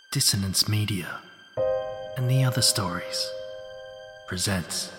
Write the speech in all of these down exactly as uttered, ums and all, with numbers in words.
Dissonance Media and the Other Stories presents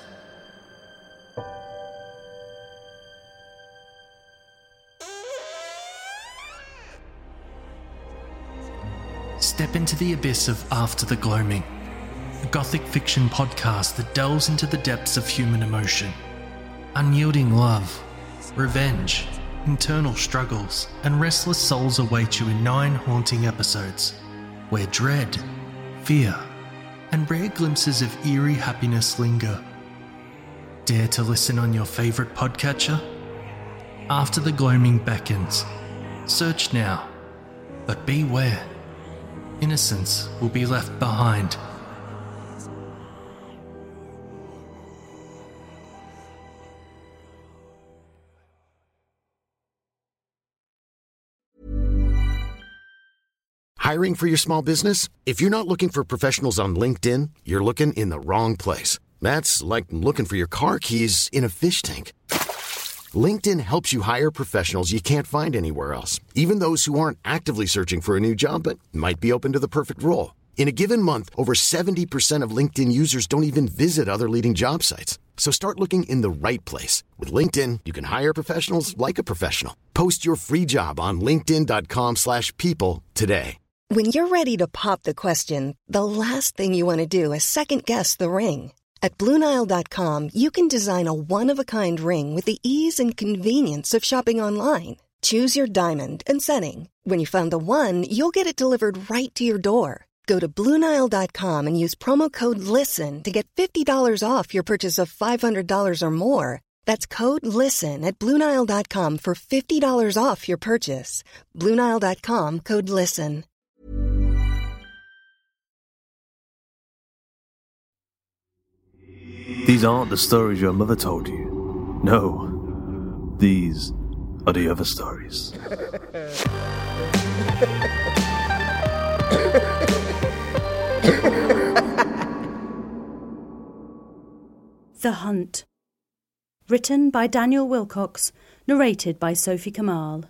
Step into the abyss of After the Gloaming, a gothic fiction podcast that delves into the depths of human emotion, unyielding love, revenge, internal struggles, and restless souls await you in nine haunting episodes, where dread, fear, and rare glimpses of eerie happiness linger. Dare to listen on your favourite podcatcher? After the Gloaming beckons. Search now, but beware. Innocence will be left behind. Hiring for your small business? If you're not looking for professionals on LinkedIn, you're looking in the wrong place. That's like looking for your car keys in a fish tank. LinkedIn helps you hire professionals you can't find anywhere else, even those who aren't actively searching for a new job but might be open to the perfect role. In a given month, over seventy percent of LinkedIn users don't even visit other leading job sites. So start looking in the right place. With LinkedIn, you can hire professionals like a professional. Post your free job on linkedin.com slash people today. When you're ready to pop the question, the last thing you want to do is second-guess the ring. At Blue Nile dot com, you can design a one-of-a-kind ring with the ease and convenience of shopping online. Choose your diamond and setting. When you find the one, you'll get it delivered right to your door. Go to Blue Nile dot com and use promo code LISTEN to get fifty dollars off your purchase of five hundred dollars or more. That's code LISTEN at Blue Nile dot com for fifty dollars off your purchase. Blue Nile dot com, code LISTEN. These aren't the stories your mother told you. No, these are the other stories. The Hunt. Written by Daniel Wilcox, narrated by Sophie Kamal.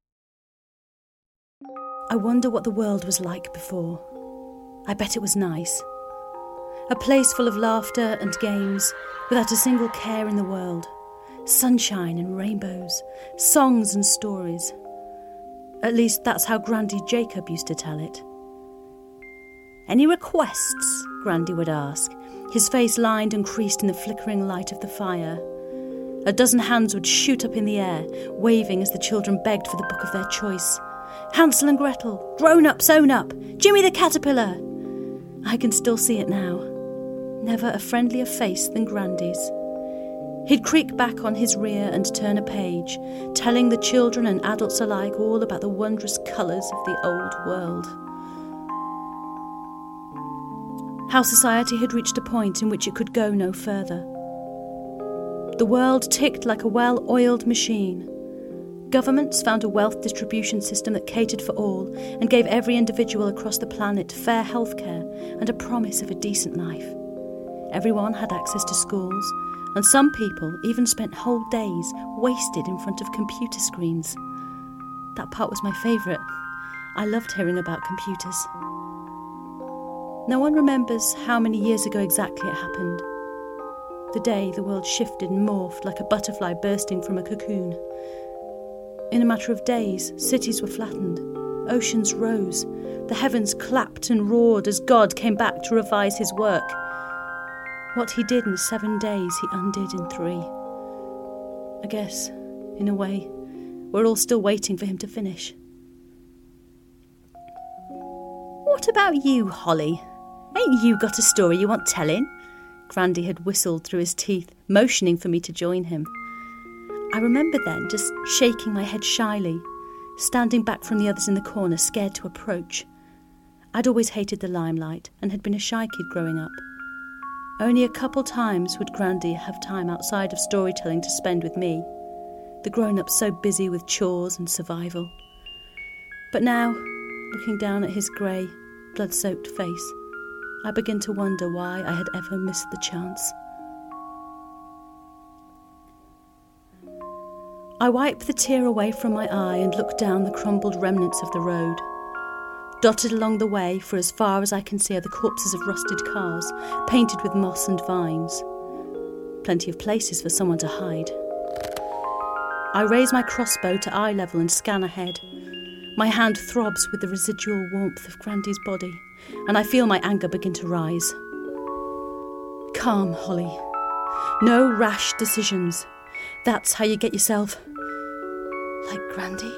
I wonder what the world was like before. I bet it was nice. A place full of laughter and games, without a single care in the world. Sunshine and rainbows, songs and stories. At least that's how Grandy Jacob used to tell it. "Any requests?" Grandy would ask, his face lined and creased in the flickering light of the fire. A dozen hands would shoot up in the air, waving as the children begged for the book of their choice. Hansel and Gretel, Grown-ups Own Up, Jimmy the Caterpillar. I can still see it now. Never a friendlier face than Grandy's. He'd creak back on his rear and turn a page, telling the children and adults alike all about the wondrous colours of the old world. How society had reached a point in which it could go no further. The world ticked like a well-oiled machine. Governments found a wealth distribution system that catered for all and gave every individual across the planet fair healthcare and a promise of a decent life. Everyone had access to schools, and some people even spent whole days wasted in front of computer screens. That part was my favourite. I loved hearing about computers. No one remembers how many years ago exactly it happened. The day the world shifted and morphed like a butterfly bursting from a cocoon. In a matter of days, cities were flattened, oceans rose, the heavens clapped and roared as God came back to revise his work. What he did in seven days, he undid in three. I guess, in a way, we're all still waiting for him to finish. "What about you, Holly? Ain't you got a story you want telling?" Grandy had whistled through his teeth, motioning for me to join him. I remember then just shaking my head shyly, standing back from the others in the corner, scared to approach. I'd always hated the limelight and had been a shy kid growing up. Only a couple times would Grandy have time outside of storytelling to spend with me, the grown-up so busy with chores and survival. But now, looking down at his grey, blood-soaked face, I begin to wonder why I had ever missed the chance. I wipe the tear away from my eye and look down the crumbled remnants of the road. Dotted along the way for as far as I can see are the corpses of rusted cars, painted with moss and vines. Plenty of places for someone to hide. I raise my crossbow to eye level and scan ahead. My hand throbs with the residual warmth of Grandy's body, and I feel my anger begin to rise. Calm, Holly. No rash decisions. That's how you get yourself... like Grandy.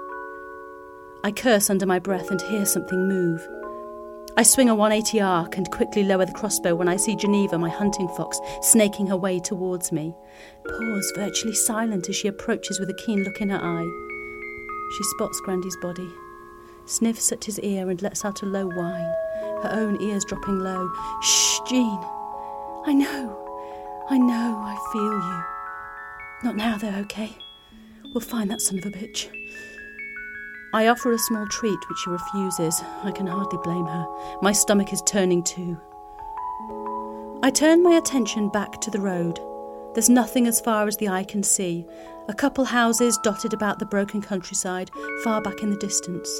I curse under my breath and hear something move. I swing a one eighty arc and quickly lower the crossbow when I see Geneva, my hunting fox, snaking her way towards me. Pause, virtually silent as she approaches with a keen look in her eye. She spots Grandy's body, sniffs at his ear and lets out a low whine, her own ears dropping low. Shh, Jean. I know. I know. I feel you. Not now, though, okay? We'll find that son of a bitch. I offer a small treat, which she refuses. I can hardly blame her. My stomach is turning too. I turn my attention back to the road. There's nothing as far as the eye can see. A couple houses dotted about the broken countryside, far back in the distance.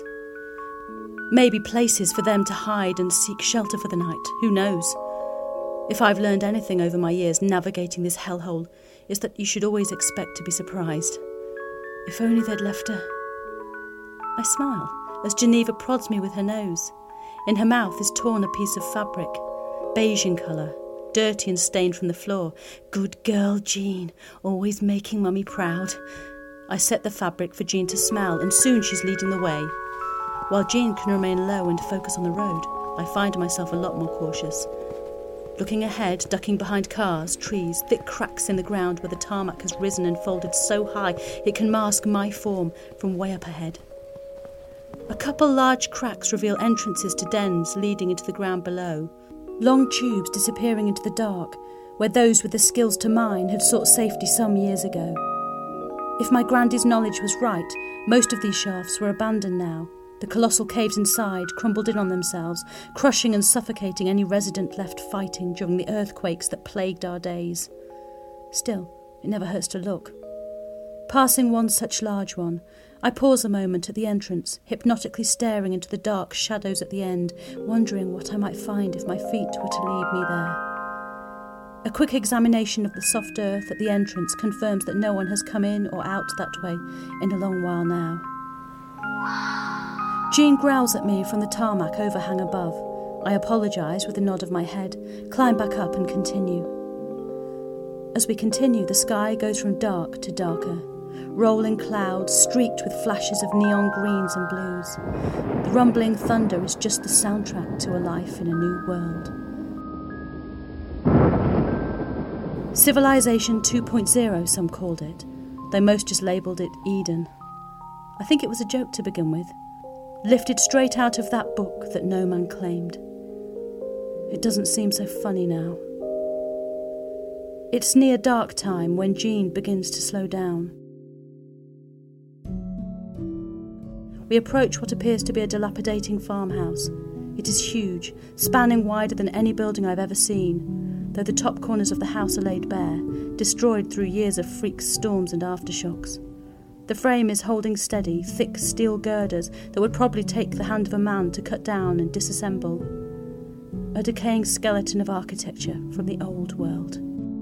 Maybe places for them to hide and seek shelter for the night. Who knows? If I've learned anything over my years navigating this hellhole, it's that you should always expect to be surprised. If only they'd left her. I smile as Geneva prods me with her nose. In her mouth is torn a piece of fabric, beige in colour, dirty and stained from the floor. Good girl, Jean, always making Mummy proud. I set the fabric for Jean to smell, and soon she's leading the way. While Jean can remain low and focus on the road, I find myself a lot more cautious. Looking ahead, ducking behind cars, trees, thick cracks in the ground where the tarmac has risen and folded so high it can mask my form from way up ahead. A couple large cracks reveal entrances to dens leading into the ground below. Long tubes disappearing into the dark, where those with the skills to mine had sought safety some years ago. If my Grandy's knowledge was right, most of these shafts were abandoned now. The colossal caves inside crumbled in on themselves, crushing and suffocating any resident left fighting during the earthquakes that plagued our days. Still, it never hurts to look. Passing one such large one, I pause a moment at the entrance, hypnotically staring into the dark shadows at the end, wondering what I might find if my feet were to lead me there. A quick examination of the soft earth at the entrance confirms that no one has come in or out that way in a long while now. Jean growls at me from the tarmac overhang above. I apologise with a nod of my head, climb back up and continue. As we continue, the sky goes from dark to darker. Rolling clouds streaked with flashes of neon greens and blues. The rumbling thunder is just the soundtrack to a life in a new world. Civilization two point oh, some called it, though most just labelled it Eden. I think it was a joke to begin with, lifted straight out of that book that no man claimed. It doesn't seem so funny now. It's near dark time when Jean begins to slow down. We approach what appears to be a dilapidating farmhouse. It is huge, spanning wider than any building I've ever seen, though the top corners of the house are laid bare, destroyed through years of freak storms and aftershocks. The frame is holding steady, thick steel girders that would probably take the hand of a man to cut down and disassemble. A decaying skeleton of architecture from the old world.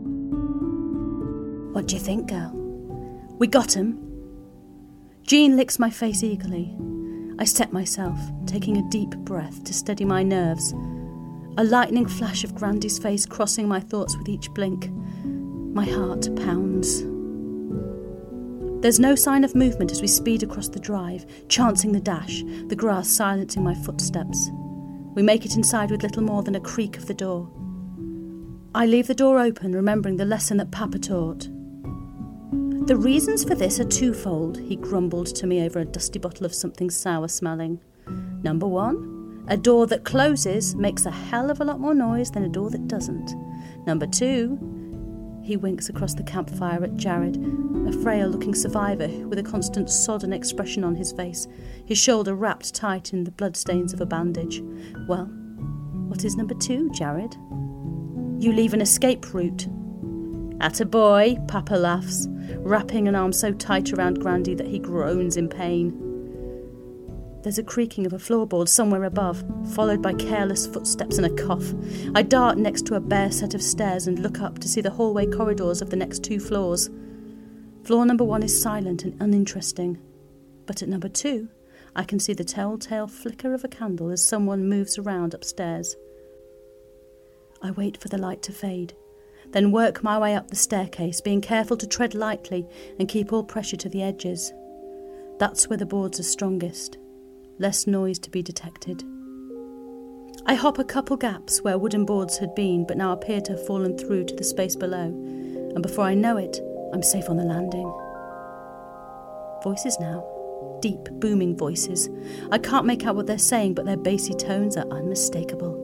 What do you think, girl? We got him. Jean licks my face eagerly. I step myself, taking a deep breath to steady my nerves. A lightning flash of Grandy's face crossing my thoughts with each blink. My heart pounds. There's no sign of movement as we speed across the drive, chancing the dash, the grass silencing my footsteps. We make it inside with little more than a creak of the door. I leave the door open, remembering the lesson that Papa taught. The reasons for this are twofold, he grumbled to me over a dusty bottle of something sour-smelling. Number one, a door that closes makes a hell of a lot more noise than a door that doesn't. Number two, he winks across the campfire at Jared, a frail-looking survivor with a constant sodden expression on his face, his shoulder wrapped tight in the bloodstains of a bandage. Well, what is number two, Jared? You leave an escape route. Attaboy, Papa laughs, wrapping an arm so tight around Grandy that he groans in pain. There's a creaking of a floorboard somewhere above, followed by careless footsteps and a cough. I dart next to a bare set of stairs and look up to see the hallway corridors of the next two floors. Floor number one is silent and uninteresting, but at number two, I can see the telltale flicker of a candle as someone moves around upstairs. I wait for the light to fade, then work my way up the staircase, being careful to tread lightly and keep all pressure to the edges. That's where the boards are strongest, less noise to be detected. I hop a couple gaps where wooden boards had been but now appear to have fallen through to the space below, and before I know it, I'm safe on the landing. Voices now. Deep, booming voices. I can't make out what they're saying, but their bassy tones are unmistakable.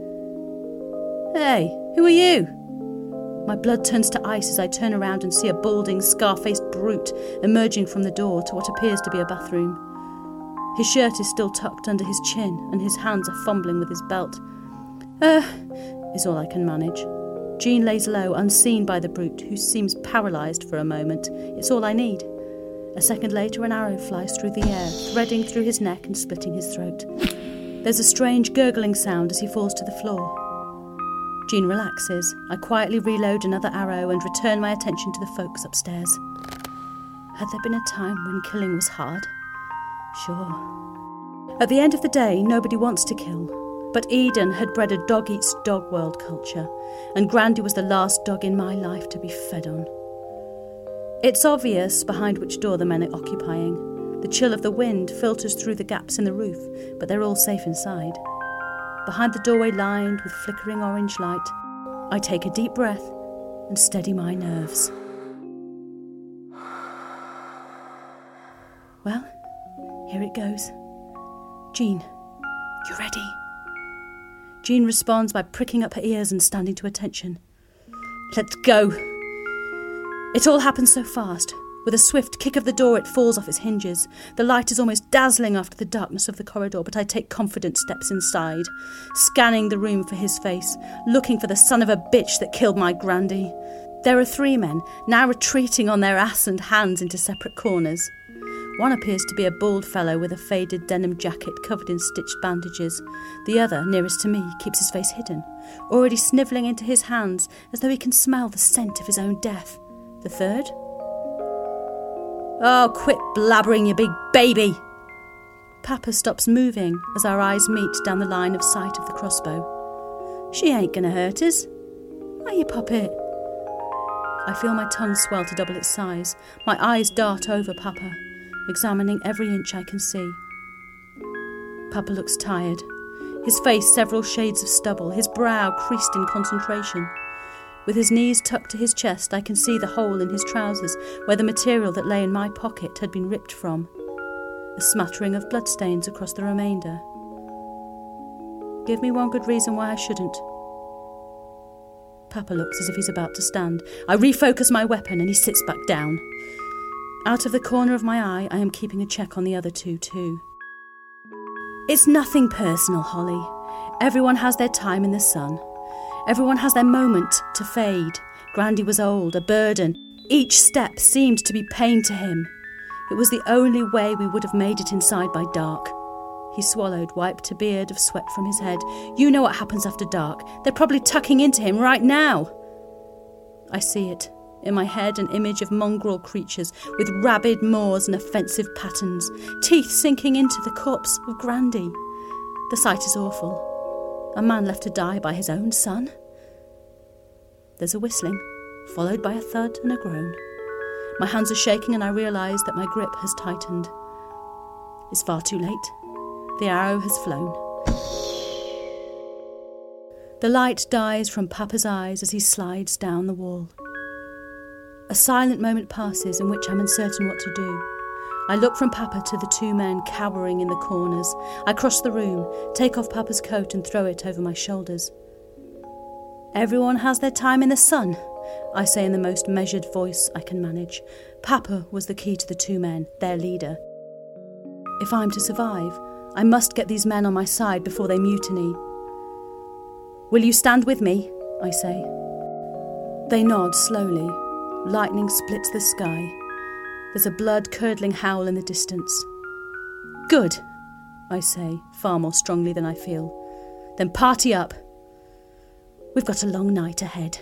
Hey, who are you? My blood turns to ice as I turn around and see a balding, scar-faced brute emerging from the door to what appears to be a bathroom. His shirt is still tucked under his chin, and his hands are fumbling with his belt. Uh, is all I can manage. Jean lays low, unseen by the brute, who seems paralysed for a moment. It's all I need. A second later, an arrow flies through the air, threading through his neck and splitting his throat. There's a strange gurgling sound as he falls to the floor. Jean relaxes. I quietly reload another arrow and return my attention to the folks upstairs. Had there been a time when killing was hard? Sure. At the end of the day, nobody wants to kill. But Eden had bred a dog-eats-dog world culture, and Grandy was the last dog in my life to be fed on. It's obvious behind which door the men are occupying. The chill of the wind filters through the gaps in the roof, but they're all safe inside. Behind the doorway lined with flickering orange light, I take a deep breath and steady my nerves. Well, here it goes. Jean, you ready? Jean responds by pricking up her ears and standing to attention. Let's go. It all happens so fast. With a swift kick of the door, it falls off its hinges. The light is almost dazzling after the darkness of the corridor, but I take confident steps inside, scanning the room for his face, looking for the son of a bitch that killed my Grandy. There are three men, now retreating on their ass and hands into separate corners. One appears to be a bald fellow with a faded denim jacket covered in stitched bandages. The other, nearest to me, keeps his face hidden, already snivelling into his hands as though he can smell the scent of his own death. The third? Oh, quit blabbering, you big baby! Papa stops moving as our eyes meet down the line of sight of the crossbow. She ain't gonna hurt us. Are you, puppet? I feel my tongue swell to double its size. My eyes dart over Papa, examining every inch I can see. Papa looks tired, his face several shades of stubble, his brow creased in concentration. With his knees tucked to his chest, I can see the hole in his trousers where the material that lay in my pocket had been ripped from. A smattering of bloodstains across the remainder. Give me one good reason why I shouldn't. Papa looks as if he's about to stand. I refocus my weapon and he sits back down. Out of the corner of my eye, I am keeping a check on the other two too. It's nothing personal, Holly. Everyone has their time in the sun. Everyone has their moment to fade. Grandy was old, a burden. Each step seemed to be pain to him. It was the only way we would have made it inside by dark. He swallowed, wiped a beard of sweat from his head. You know what happens after dark. They're probably tucking into him right now. I see it. In my head, an image of mongrel creatures with rabid maws and offensive patterns, teeth sinking into the corpse of Grandy. The sight is awful. A man left to die by his own son? There's a whistling, followed by a thud and a groan. My hands are shaking and I realise that my grip has tightened. It's far too late. The arrow has flown. The light dies from Papa's eyes as he slides down the wall. A silent moment passes in which I'm uncertain what to do. I look from Papa to the two men cowering in the corners. I cross the room, take off Papa's coat and throw it over my shoulders. Everyone has their time in the sun, I say in the most measured voice I can manage. Papa was the key to the two men, their leader. If I'm to survive, I must get these men on my side before they mutiny. Will you stand with me? I say. They nod slowly. Lightning splits the sky. There's a blood-curdling howl in the distance. Good. I say, far more strongly than I feel. Then party up. We've got a long night ahead.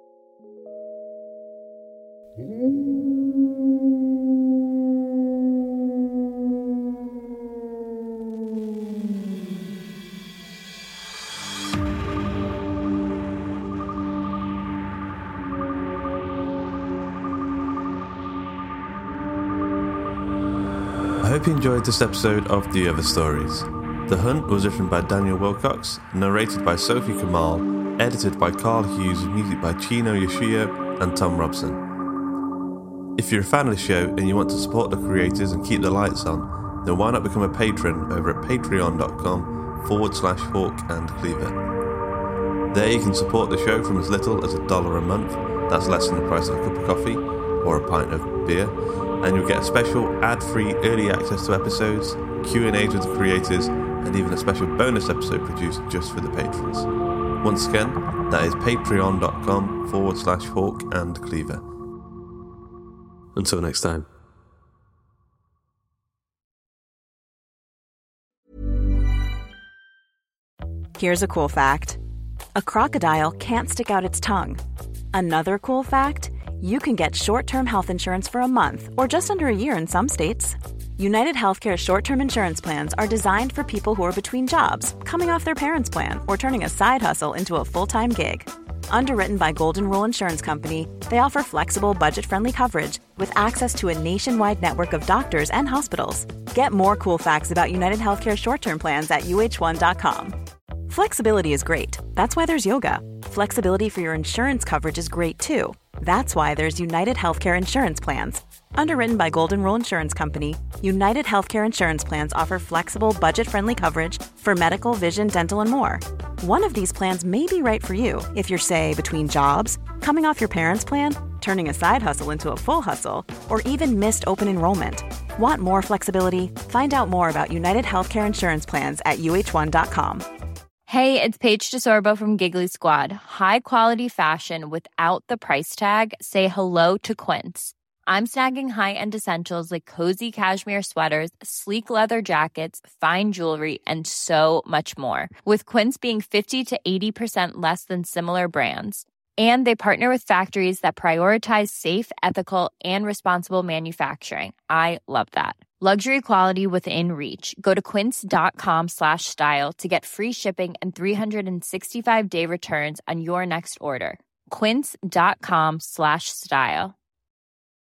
I hope you enjoyed this episode of The Other Stories. The Hunt was written by Daniel Wilcox, narrated by Sophie Kamal, edited by Carl Hughes, with music by Chino Yoshio and Tom Robson. If you're a fan of the show and you want to support the creators and keep the lights on, then why not become a patron over at patreon.com forward slash Hawk and Cleaver. There you can support the show from as little as a dollar a month, that's less than the price of a cup of coffee or a pint of beer, and you'll get a special ad-free early access to episodes, Q and A's with the creators, and even a special bonus episode produced just for the patrons. Once again, that is patreon.com forward slash Hawk and Cleaver. Until next time. Here's a cool fact. A crocodile can't stick out its tongue. Another cool fact, you can get short-term health insurance for a month or just under a year in some states. United Healthcare short-term insurance plans are designed for people who are between jobs, coming off their parents' plan, or turning a side hustle into a full-time gig. Underwritten by Golden Rule Insurance Company, they offer flexible, budget-friendly coverage with access to a nationwide network of doctors and hospitals. Get more cool facts about United Healthcare short-term plans at U H one dot com. Flexibility is great. That's why there's yoga. Flexibility for your insurance coverage is great too. That's why there's United Healthcare Insurance Plans. Underwritten by Golden Rule Insurance Company, United Healthcare Insurance Plans offer flexible, budget-friendly coverage for medical, vision, dental, and more. One of these plans may be right for you if you're, say, between jobs, coming off your parents' plan, turning a side hustle into a full hustle, or even missed open enrollment. Want more flexibility? Find out more about United Healthcare Insurance Plans at U H one dot com. Hey, it's Paige DeSorbo from Giggly Squad. High quality fashion without the price tag. Say hello to Quince. I'm snagging high-end essentials like cozy cashmere sweaters, sleek leather jackets, fine jewelry, and so much more. With Quince being fifty to eighty percent less than similar brands. And they partner with factories that prioritize safe, ethical, and responsible manufacturing. I love that. Luxury quality within reach. Go to quince.com slash style to get free shipping and three sixty-five day returns on your next order. Quince.com slash style.